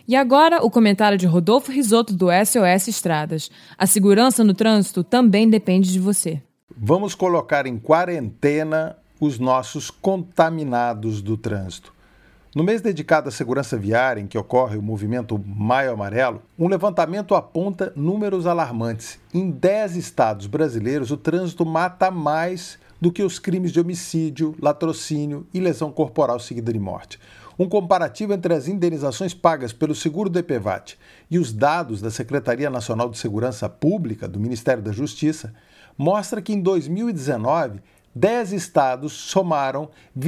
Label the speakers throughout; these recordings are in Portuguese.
Speaker 1: E agora, o comentário de Rodolfo Risotto, do SOS Estradas. A segurança no trânsito também depende de você.
Speaker 2: Vamos colocar em quarentena os nossos contaminados do trânsito. No mês dedicado à segurança viária, em que ocorre o movimento Maio Amarelo, um levantamento aponta números alarmantes. Em 10 estados brasileiros, o trânsito mata mais do que os crimes de homicídio, latrocínio e lesão corporal seguida de morte. Um comparativo entre as indenizações pagas pelo seguro DPVAT e os dados da Secretaria Nacional de Segurança Pública, do Ministério da Justiça, mostra que em 2019, 10 estados somaram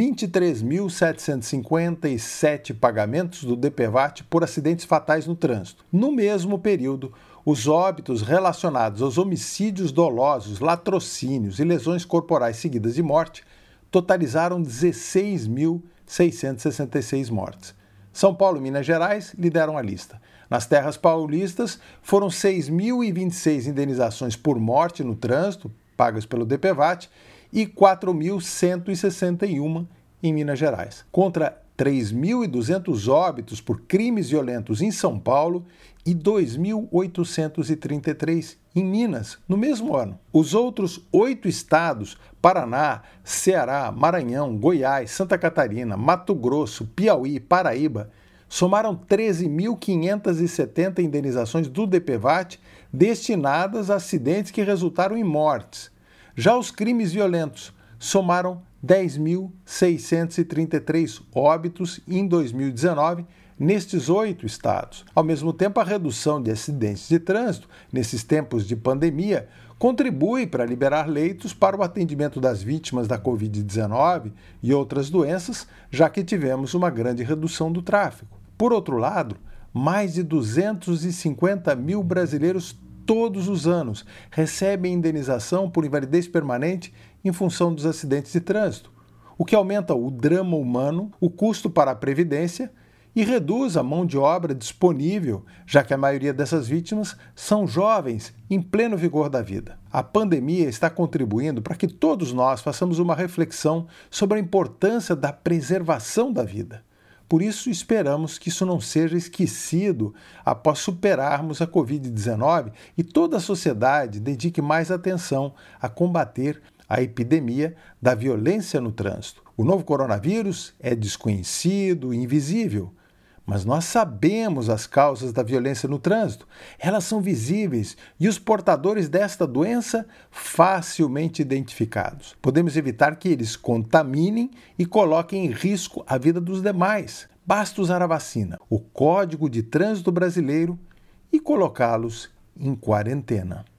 Speaker 2: 23.757 pagamentos do DPVAT por acidentes fatais no trânsito. No mesmo período, os óbitos relacionados aos homicídios dolosos, latrocínios e lesões corporais seguidas de morte totalizaram 16.666 mortes. São Paulo e Minas Gerais lideram a lista. Nas terras paulistas, foram 6.026 indenizações por morte no trânsito, pagas pelo DPVAT, e 4.161 em Minas Gerais, contra 3.200 óbitos por crimes violentos em São Paulo e 2.833 em Minas, no mesmo ano. Os outros 8 estados, Paraná, Ceará, Maranhão, Goiás, Santa Catarina, Mato Grosso, Piauí e Paraíba, somaram 13.570 indenizações do DPVAT destinadas a acidentes que resultaram em mortes. Já os crimes violentos somaram 10.633 óbitos em 2019 nestes 8 estados. Ao mesmo tempo, a redução de acidentes de trânsito nesses tempos de pandemia contribui para liberar leitos para o atendimento das vítimas da Covid-19 e outras doenças, já que tivemos uma grande redução do tráfego. Por outro lado, mais de 250 mil brasileiros todos os anos recebem indenização por invalidez permanente em função dos acidentes de trânsito, o que aumenta o drama humano, o custo para a Previdência e reduz a mão de obra disponível, já que a maioria dessas vítimas são jovens em pleno vigor da vida. A pandemia está contribuindo para que todos nós façamos uma reflexão sobre a importância da preservação da vida. Por isso, esperamos que isso não seja esquecido após superarmos a Covid-19 e toda a sociedade dedique mais atenção a combater a epidemia da violência no trânsito. O novo coronavírus é desconhecido e invisível, mas nós sabemos as causas da violência no trânsito. Elas são visíveis e os portadores desta doença facilmente identificados. Podemos evitar que eles contaminem e coloquem em risco a vida dos demais. Basta usar a vacina, o Código de Trânsito Brasileiro e colocá-los em quarentena.